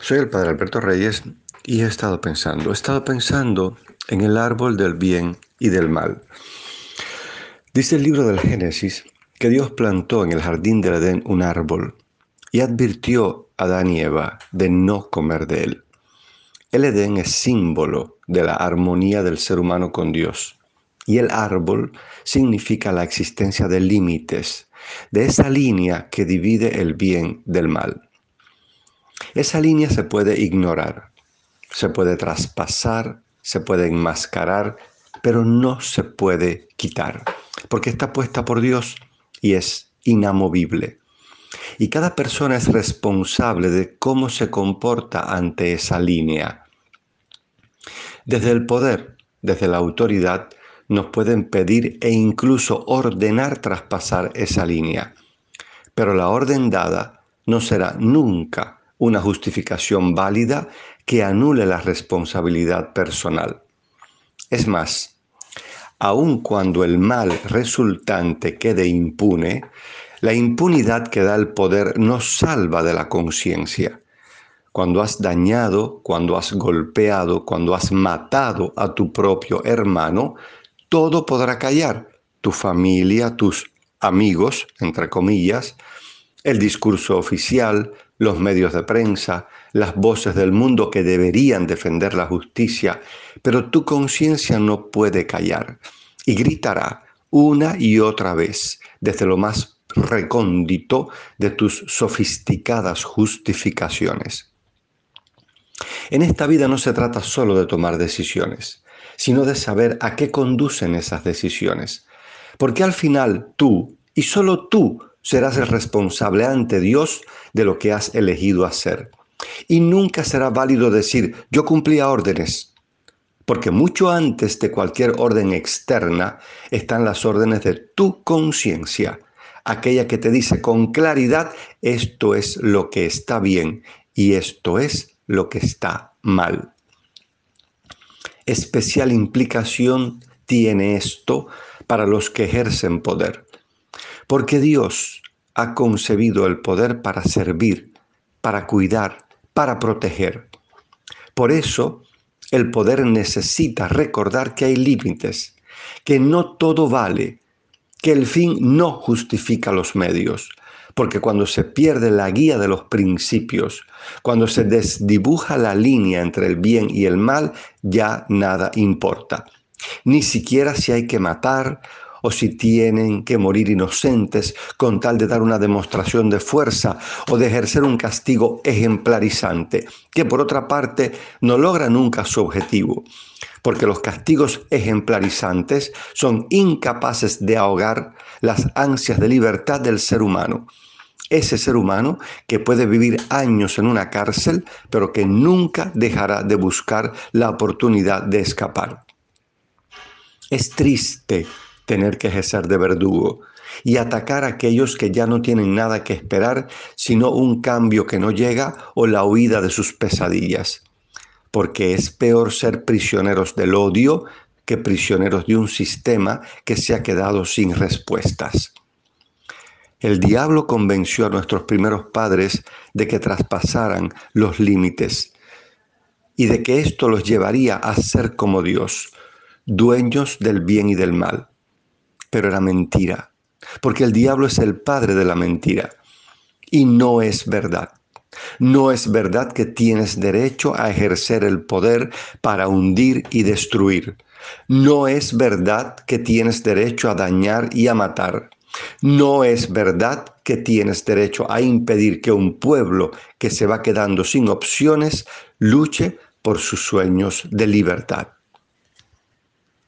Soy el padre Alberto Reyes y he estado pensando en el árbol del bien y del mal. Dice el libro del Génesis que Dios plantó en el jardín del Edén un árbol y advirtió a Adán y Eva de no comer de él. El Edén es símbolo de la armonía del ser humano con Dios y el árbol significa la existencia de límites, de esa línea que divide el bien del mal. Esa línea se puede ignorar, se puede traspasar, se puede enmascarar, pero no se puede quitar, porque está puesta por Dios y es inamovible. Y cada persona es responsable de cómo se comporta ante esa línea. Desde el poder, desde la autoridad, nos pueden pedir e incluso ordenar traspasar esa línea. Pero la orden dada no será nunca una justificación válida que anule la responsabilidad personal. Es más, aun cuando el mal resultante quede impune, la impunidad que da el poder nos salva de la conciencia. Cuando has dañado, cuando has golpeado, cuando has matado a tu propio hermano, todo podrá callar. Tu familia, tus amigos, entre comillas, el discurso oficial, los medios de prensa, las voces del mundo que deberían defender la justicia, pero tu conciencia no puede callar y gritará una y otra vez desde lo más recóndito de tus sofisticadas justificaciones. En esta vida no se trata solo de tomar decisiones, sino de saber a qué conducen esas decisiones. Porque al final tú, y solo tú, serás el responsable ante Dios de lo que has elegido hacer. Y nunca será válido decir, yo cumplía órdenes, porque mucho antes de cualquier orden externa están las órdenes de tu conciencia, aquella que te dice con claridad, esto es lo que está bien y esto es lo que está mal. Especial implicación tiene esto para los que ejercen poder, porque Dios ha concebido el poder para servir, para cuidar, para proteger. Por eso, el poder necesita recordar que hay límites, que no todo vale, que el fin no justifica los medios, porque cuando se pierde la guía de los principios, cuando se desdibuja la línea entre el bien y el mal, ya nada importa. Ni siquiera si hay que matar o si tienen que morir inocentes con tal de dar una demostración de fuerza o de ejercer un castigo ejemplarizante, que por otra parte no logra nunca su objetivo, porque los castigos ejemplarizantes son incapaces de ahogar las ansias de libertad del ser humano. Ese ser humano que puede vivir años en una cárcel, pero que nunca dejará de buscar la oportunidad de escapar. Es triste tener que ejercer de verdugo y atacar a aquellos que ya no tienen nada que esperar, sino un cambio que no llega o la huida de sus pesadillas. Porque es peor ser prisioneros del odio que prisioneros de un sistema que se ha quedado sin respuestas. El diablo convenció a nuestros primeros padres de que traspasaran los límites y de que esto los llevaría a ser como Dios, dueños del bien y del mal. Pero era mentira, porque el diablo es el padre de la mentira y no es verdad. No es verdad que tienes derecho a ejercer el poder para hundir y destruir. No es verdad que tienes derecho a dañar y a matar. No es verdad que tienes derecho a impedir que un pueblo que se va quedando sin opciones luche por sus sueños de libertad.